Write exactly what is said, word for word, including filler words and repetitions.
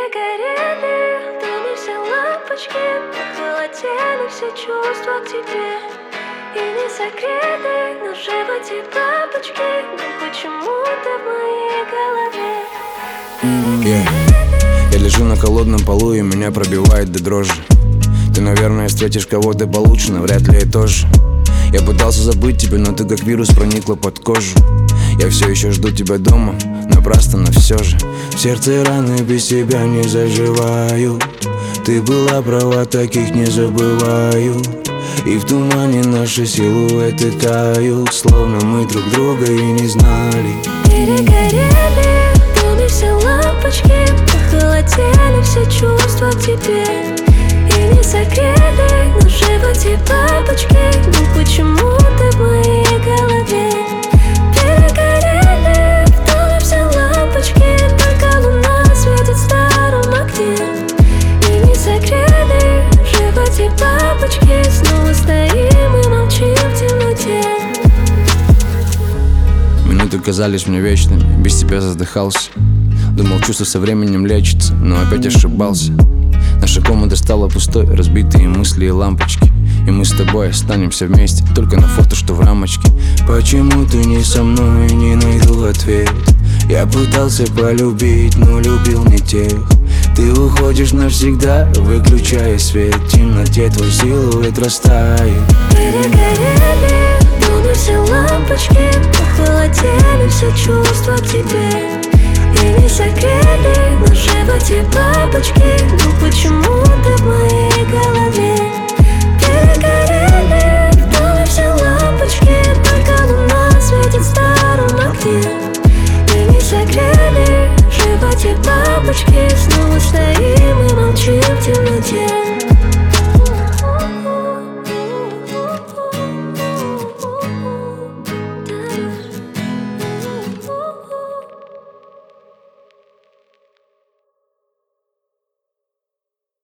Перегорели в доме все лампочки, похолодели все чувства к тебе. И не согреты на животе бабочки, но почему-то в моей голове. yeah. Я лежу на холодном полу и меня пробивает до дрожи. Ты, наверное, встретишь кого-то получше, но вряд ли я тоже. Я пытался забыть тебя, но ты как вирус проникла под кожу. Я все еще жду тебя дома, напрасно, но все же в сердце раны без тебя не заживаю. Ты была права, таких не забываю. И в тумане наши силуэты тают, словно мы друг друга и не знали. Перегорели в доме все лампочки, похолодели все чувства к тебе. И не согрели на животе бабочки, но почему-то в моей голове. Перегорели в доме все лампочки, пока луна светит в старом окне. И не согрели в животе бабочки, снова стоим и молчим в темноте. Минуты казались мне вечными, без тебя задыхался. Думал, чувство со временем лечится, но опять ошибался. Наша комната стала пустой, разбитые мысли и лампочки. И мы с тобой останемся вместе, только на фото, что в рамочке. Почему ты не со мной, не найду ответ? Я пытался полюбить, но любил не тех. Ты уходишь навсегда, выключая свет. В темноте твой силуэт растает. Перегорели в доме все лампочки, похолодели все чувства к тебе. И не согрели наши